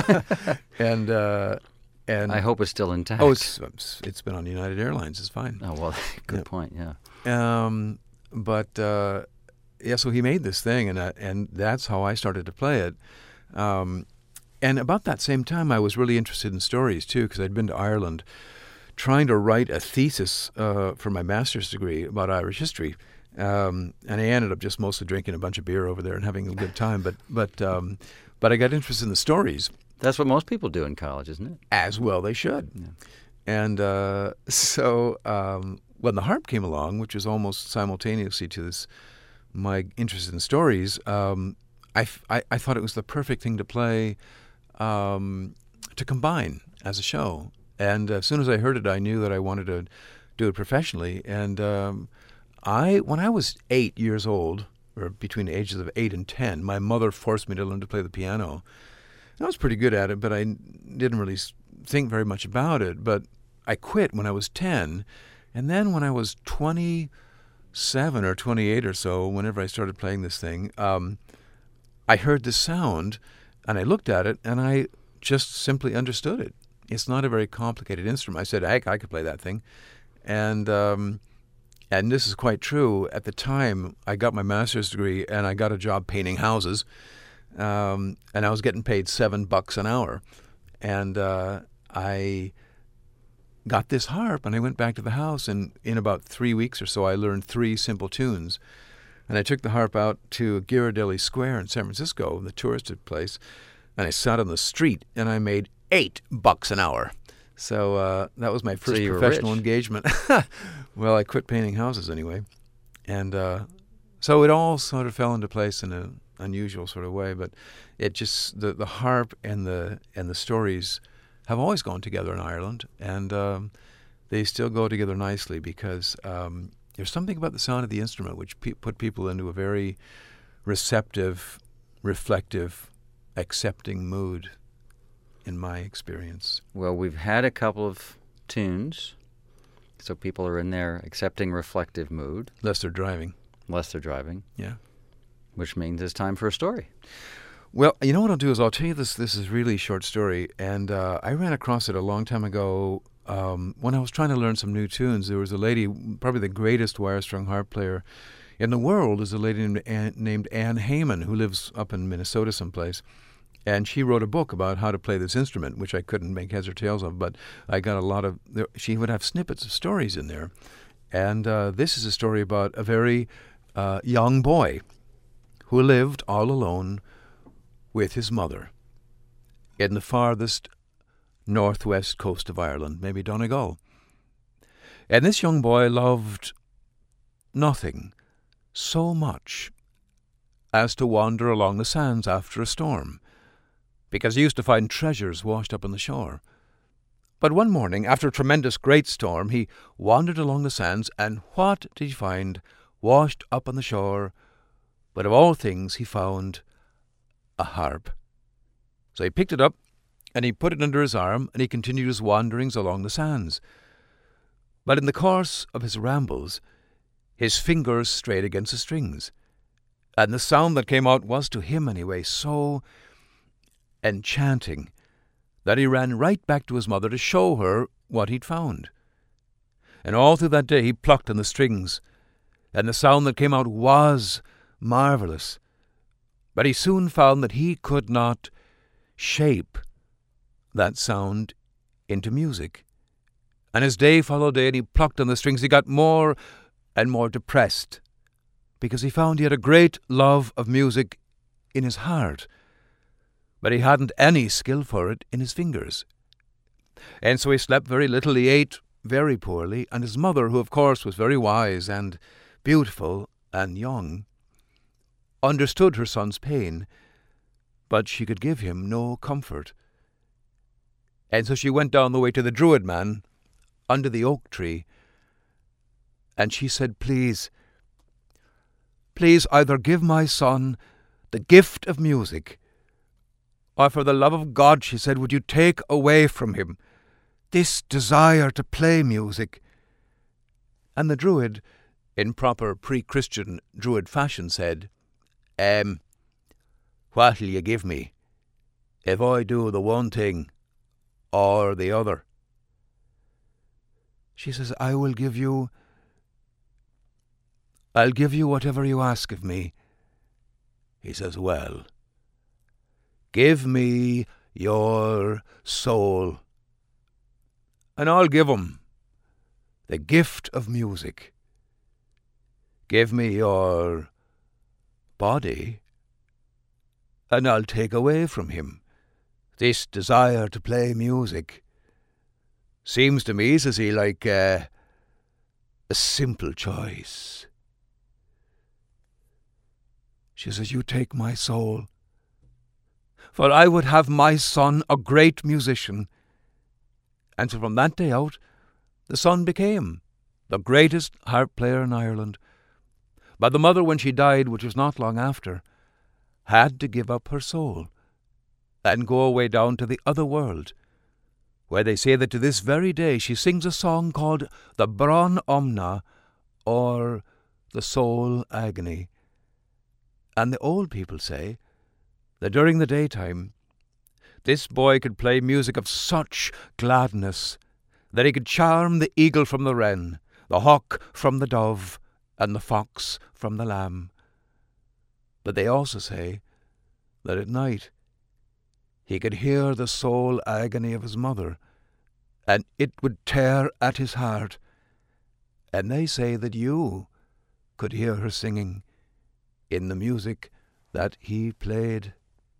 Speaker 4: And uh, and
Speaker 1: I hope it's still intact.
Speaker 4: oh, it's it's been on United Airlines. It's fine.
Speaker 1: Oh, well, good
Speaker 4: Yeah.
Speaker 1: point, yeah.
Speaker 4: Um, but uh, yeah, so he made this thing, and I, and that's how I started to play it. Um, and about that same time, I was really interested in stories too, because I'd been to Ireland, trying to write a thesis uh, for my master's degree about Irish history. Um, and I ended up just mostly drinking a bunch of beer over there and having a good time. But but um, but I got interested in the stories.
Speaker 1: That's what most people do in college, isn't it?
Speaker 4: As well they should.
Speaker 1: Yeah.
Speaker 4: And uh, so um, when the harp came along, which was almost simultaneously to this, my interest in stories, um, I, f- I, I thought it was the perfect thing to play, um, to combine as a show. And as soon as I heard it, I knew that I wanted to do it professionally. And um, I, when I was eight years old, or between the ages of eight and ten, my mother forced me to learn to play the piano. I was pretty good at it, but I didn't really think very much about it. But I quit when I was ten, and then when I was twenty-seven or twenty-eight or so, whenever I started playing this thing, um, I heard the sound, and I looked at it, and I just simply understood it. It's not a very complicated instrument. I said, heck, I could play that thing. And um, and this is quite true. At the time, I got my master's degree, and I got a job painting houses, um, and I was getting paid seven bucks an hour. And uh, I got this harp, and I went back to the house, and in about three weeks or so, I learned three simple tunes. And I took the harp out to Ghirardelli Square in San Francisco, the touristed place, and I sat on the street, and I made eight bucks an hour. So uh, that was my first
Speaker 1: so
Speaker 4: professional engagement. Well, I quit painting houses anyway. And uh, so it all sort of fell into place in an unusual sort of way. But it just, the, the harp and the and the stories have always gone together in Ireland. And um, they still go together nicely because um, there's something about the sound of the instrument which pe- put people into a very receptive, reflective, accepting mood, in my experience.
Speaker 1: Well, we've had a couple of tunes, so people are in their accepting, reflective mood.
Speaker 4: Unless they're driving.
Speaker 1: Unless they're driving.
Speaker 4: Yeah.
Speaker 1: Which means it's time for a story.
Speaker 4: Well, you know what I'll do is I'll tell you this. This is really a short story, and uh, I ran across it a long time ago um, when I was trying to learn some new tunes. There was a lady, probably the greatest wire-strung harp player in the world, is a lady named Anne, named Anne Heyman, who lives up in Minnesota someplace. And she wrote a book about how to play this instrument, which I couldn't make heads or tails of, but I got a lot of, she would have snippets of stories in there. And uh, this is a story about a very uh, young boy who lived all alone with his mother in the farthest northwest coast of Ireland, maybe Donegal. And this young boy loved nothing so much as to wander along the sands after a storm, because he used to find treasures washed up on the shore. But one morning, after a tremendous great storm, he wandered along the sands, and what did he find washed up on the shore? But of all things, he found a harp. So he picked it up, and he put it under his arm, and he continued his wanderings along the sands. But in the course of his rambles, his fingers strayed against the strings, and the sound that came out was, to him anyway, so enchanting that he ran right back to his mother to show her what he'd found. And all through that day he plucked on the strings, and the sound that came out was marvellous. But he soon found that he could not shape that sound into music. And as day followed day and he plucked on the strings, he got more and more depressed, because he found he had a great love of music in his heart, but he hadn't any skill for it in his fingers. And so he slept very little, he ate very poorly, and his mother, who of course was very wise and beautiful and young, understood her son's pain, but she could give him no comfort. And so she went down the way to the Druid man under the oak tree, and she said, Please, please either give my son the gift of music, or for the love of God, she said, would you take away from him this desire to play music? And the Druid, in proper pre-Christian Druid fashion, said, Um, what'll you give me if I do the one thing or the other? She says, I will give you, I'll give you whatever you ask of me. He says, well, give me your soul, and I'll give him the gift of music. Give me your body, and I'll take away from him this desire to play music. Seems to me, says he, like uh, a simple choice. She says, you take my soul, for I would have my son a great musician. And so from that day out, the son became the greatest harp player in Ireland. But the mother, when she died, which was not long after, had to give up her soul and go away down to the other world, where they say that to this very day she sings a song called the Bron Omna, or the Soul Agony. And the old people say that during the daytime this boy could play music of such gladness that he could charm the eagle from the wren, the hawk from the dove, and the fox from the lamb. But they also say that at night he could hear the soul agony of his mother, and it would tear at his heart. And they say that you could hear her singing in the music that he played.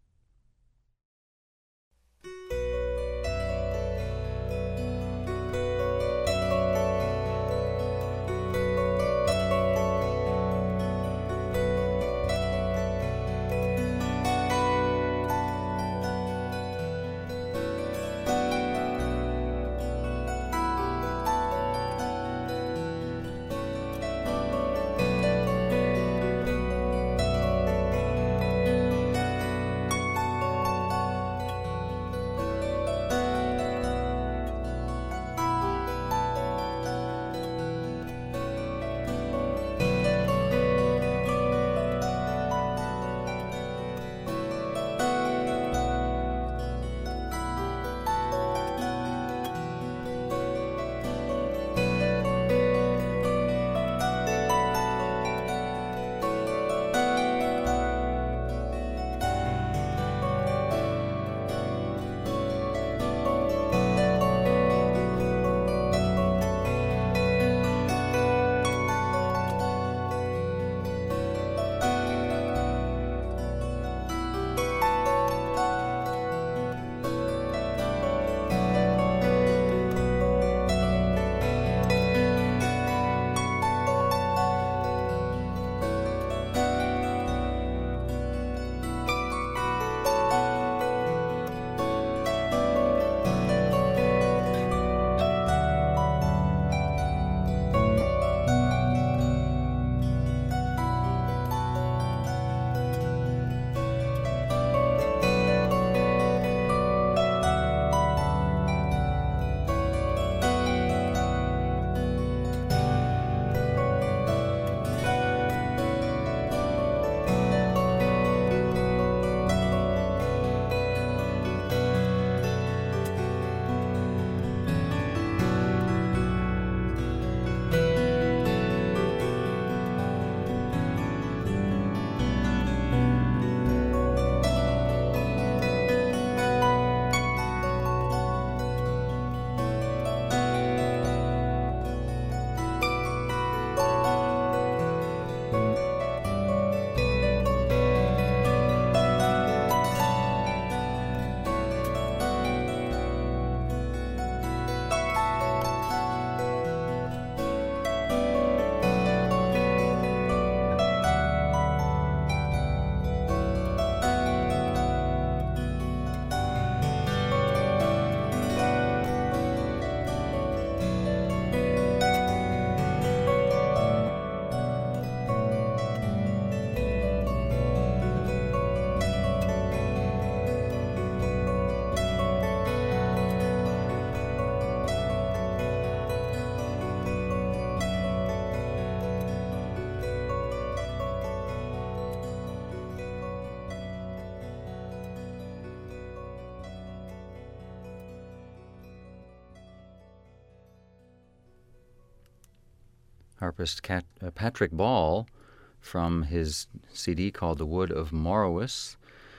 Speaker 1: harpist Cat, uh, Patrick Ball from his C D called The Wood of Morrowiss.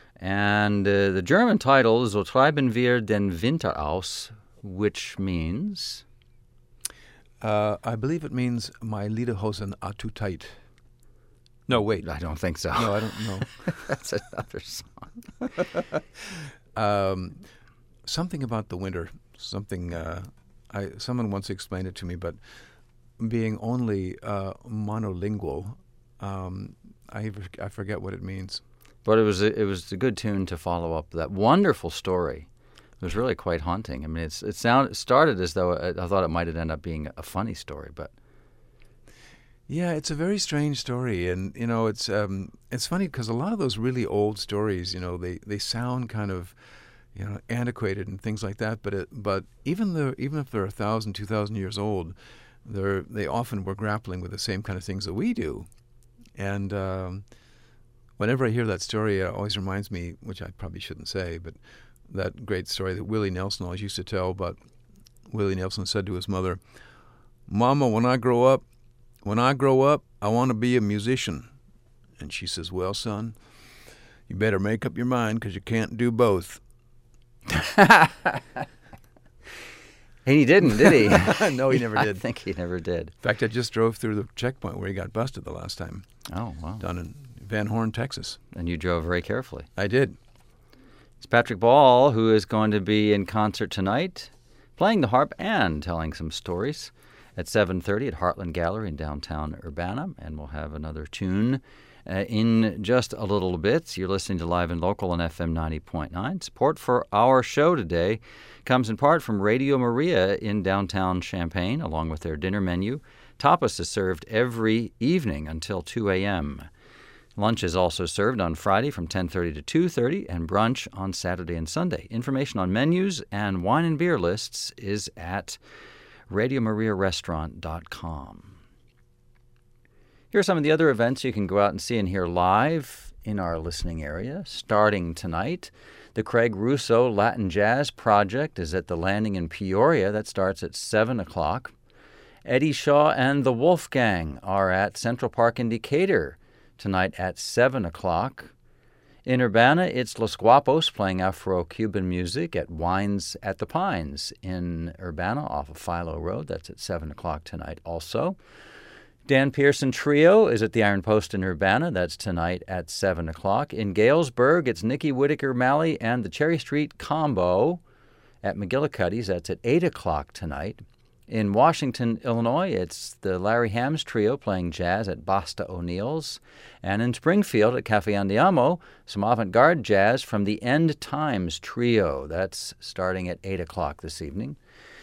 Speaker 1: And uh, the German title is So treiben wir den Winter aus, which means...
Speaker 4: Uh, I believe it means my Lederhosen are too tight. No, wait.
Speaker 1: I don't think so.
Speaker 4: No, I don't know.
Speaker 1: That's another song.
Speaker 4: um, something about the winter. Something. Uh, I someone once explained it to me, but being only uh, monolingual, um, I I forget what it means.
Speaker 1: But it was a, it was a good tune to follow up that wonderful story. It was really quite haunting. I mean, it's it sound it started as though it, I thought it might have ended up being a funny story, but
Speaker 4: Yeah, it's a very strange story, and you know, it's um, it's funny because a lot of those really old stories, you know, they, they sound kind of, you know, antiquated and things like that. But it, but even the even if they're a thousand, two thousand years old, they're they often were grappling with the same kind of things that we do, and um, whenever I hear that story, it always reminds me, which I probably shouldn't say, but that great story that Willie Nelson always used to tell. But Willie Nelson said to his mother, "Mama, when I grow up." When I grow up, I want to be a musician." And she says, "Well, son, you better make up your mind because you can't do both."
Speaker 1: And he didn't, did he?
Speaker 4: No, he never did.
Speaker 1: I think he never did.
Speaker 4: In fact, I just drove through the checkpoint where he got busted the last time.
Speaker 1: Oh, wow.
Speaker 4: Down in Van Horn, Texas.
Speaker 1: And you drove very carefully.
Speaker 4: I did.
Speaker 1: It's Patrick Ball, who is going to be in concert tonight, playing the harp and telling some stories at seven thirty at Heartland Gallery in downtown Urbana, and we'll have another tune uh, in just a little bit. You're listening to Live and Local on F M ninety point nine. Support for our show today comes in part from Radio Maria in downtown Champaign, along with their dinner menu. Tapas is served every evening until two a.m. Lunch is also served on Friday from ten thirty to two thirty, and brunch on Saturday and Sunday. Information on menus and wine and beer lists is at radio maria restaurant dot com. Here are some of the other events you can go out and see and hear live in our listening area. Starting tonight, the Craig Russo Latin Jazz Project is at the Landing in Peoria. That starts at seven o'clock. Eddie Shaw and the Wolfgang are at Central Park in Decatur tonight at seven o'clock. In Urbana, it's Los Guapos playing Afro-Cuban music at Wines at the Pines in Urbana off of Philo Road. That's at seven o'clock tonight also. Dan Pearson Trio is at the Iron Post in Urbana. That's tonight at seven o'clock. In Galesburg, it's Nikki Whitaker-Malley and the Cherry Street Combo at McGillicuddy's. That's at eight o'clock tonight. In Washington, Illinois, it's the Larry Hams Trio playing jazz at Basta O'Neill's. And in Springfield at Cafe Andiamo, some avant-garde jazz from the End Times Trio. That's starting at eight o'clock this evening.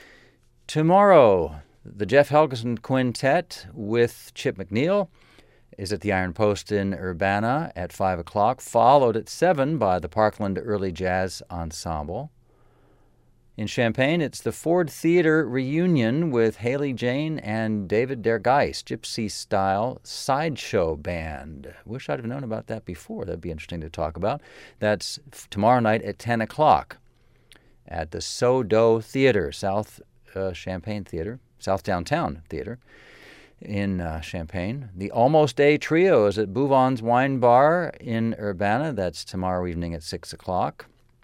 Speaker 1: Tomorrow, the Jeff Helgeson Quintet with Chip McNeil is at the Iron Post in Urbana at five o'clock, followed at seven by the Parkland Early Jazz Ensemble. In Champaign, it's the Ford Theater reunion with Haley Jane and David Der Geist, gypsy-style sideshow band. Wish I'd have known about that before. That'd be interesting to talk about. That's tomorrow night at ten o'clock at the Sodo Theater, South uh, Champaign Theater, South Downtown Theater in uh, Champaign. The Almost Day Trio is at Bouvon's Wine Bar in Urbana. That's tomorrow evening at six o'clock.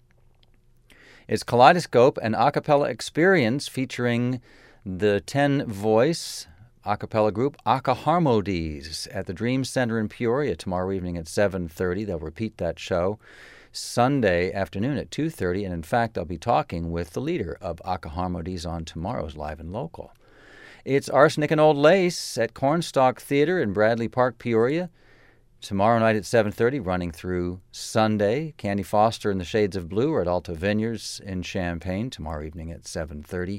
Speaker 1: It's Kaleidoscope, an a cappella experience featuring the ten-voice a cappella group Aka Harmodies at the Dream Center in Peoria tomorrow evening at seven thirty. They'll repeat that show Sunday afternoon at two thirty, and in fact, I'll be talking with the leader of Aka Harmodies on tomorrow's Live and Local. It's Arsenic and Old Lace at Cornstalk Theater in Bradley Park, Peoria. Tomorrow night at seven thirty, running through Sunday. Candy Foster and the Shades of Blue are at Alta Vineyards in Champaign tomorrow evening at seven thirty.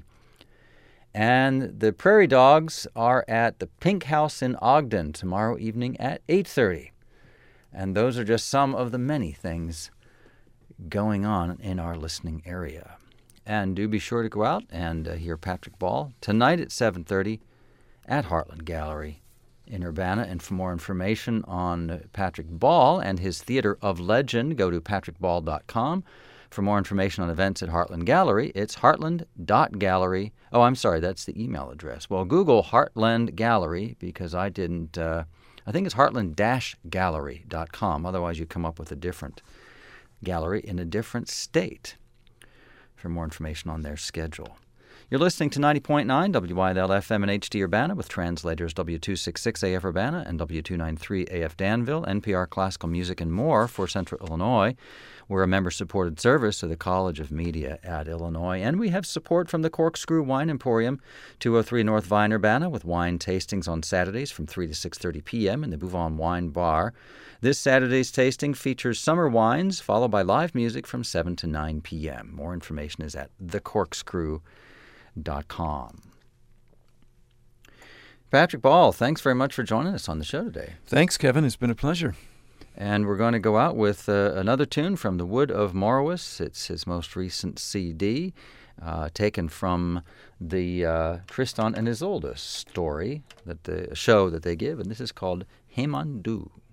Speaker 1: And the Prairie Dogs are at the Pink House in Ogden tomorrow evening at eight thirty. And those are just some of the many things going on in our listening area. And do be sure to go out and uh, hear Patrick Ball tonight at seven thirty at Heartland Gallery in Urbana. And for more information on Patrick Ball and his Theater of Legend, go to patrick ball dot com. For more information on events at Heartland Gallery, it's heartland dot gallery. Oh, I'm sorry, that's the email address. Well, Google Heartland Gallery, because I didn't, uh, I think it's heartland dash gallery dot com. Otherwise, you come up with a different gallery in a different state for more information on their schedule. You're listening to ninety point nine W I L F M and H D Urbana with translators W two sixty-six A F Urbana and W two ninety-three A F Danville, N P R Classical Music and more for Central Illinois. We're a member-supported service of the College of Media at Illinois, and we have support from the Corkscrew Wine Emporium, two oh three North Vine, Urbana, with wine tastings on Saturdays from three to six thirty p.m. in the Bouvon Wine Bar. This Saturday's tasting features summer wines, followed by live music from seven to nine p.m. More information is at the corkscrew dot com. Patrick Ball, thanks very much for joining us on the show today.
Speaker 4: Thanks, Kevin. It's been a pleasure.
Speaker 1: And we're going to go out with uh, another tune from The Wood of Morwis. It's his most recent C D, uh, taken from the uh, Tristan and Isolde story, that the show that they give, and this is called Hemandu.